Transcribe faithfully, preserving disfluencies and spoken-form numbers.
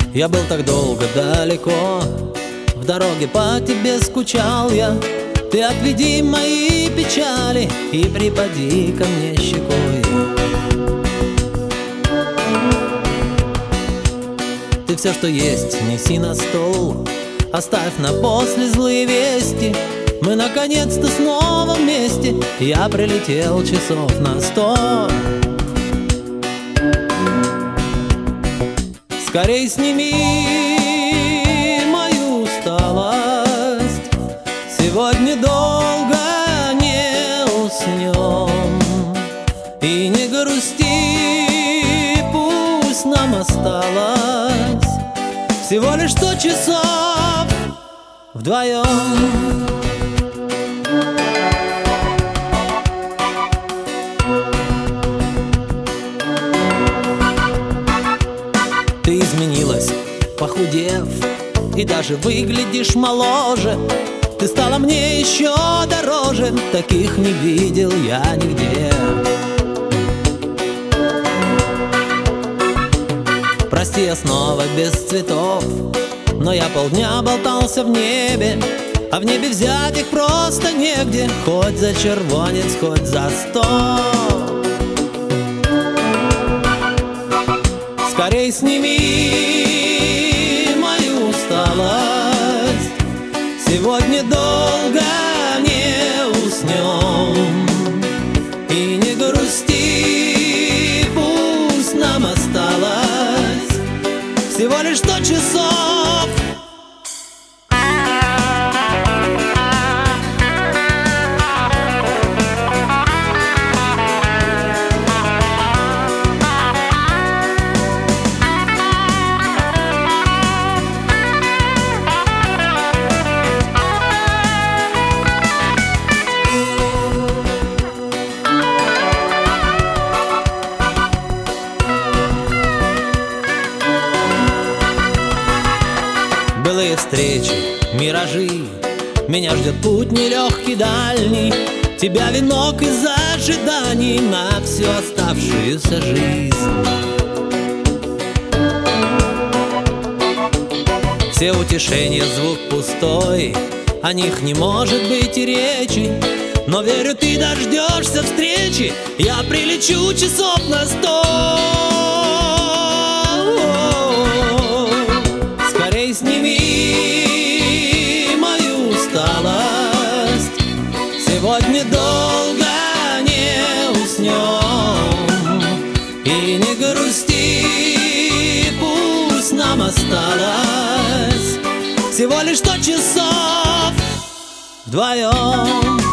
Я был так долго далеко, в дороге по тебе скучал я. Ты отведи мои печали и припади ко мне щекой. Ты все, что есть, неси на стол, оставь на после злые вести. Мы наконец-то снова вместе, я прилетел часов на сто. Скорей сними мою усталость, сегодня долго не уснем. И не грусти, пусть нам осталось всего лишь сто часов вдвоем. Ты изменилась, похудев, и даже выглядишь моложе. Ты стала мне еще дороже, таких не видел я нигде. Прости, я снова без цветов, но я полдня болтался в небе, а в небе взять их просто негде, хоть за червонец, хоть за сто. Скорей сними мою усталость, сегодня долго не уснем. И не грусти, пусть нам осталось всего лишь сто часов. Былые встречи, миражи, меня ждет путь нелегкий, дальний. Тебя венок из ожиданий на всю оставшуюся жизнь. Все утешения, звук пустой, о них не может быть и речи. Но верю, ты дождешься встречи, я прилечу часов на сто. Скорей сними мою усталость, сегодня долго не уснем. И не грусти, пусть нам осталось всего лишь сто часов вдвоем.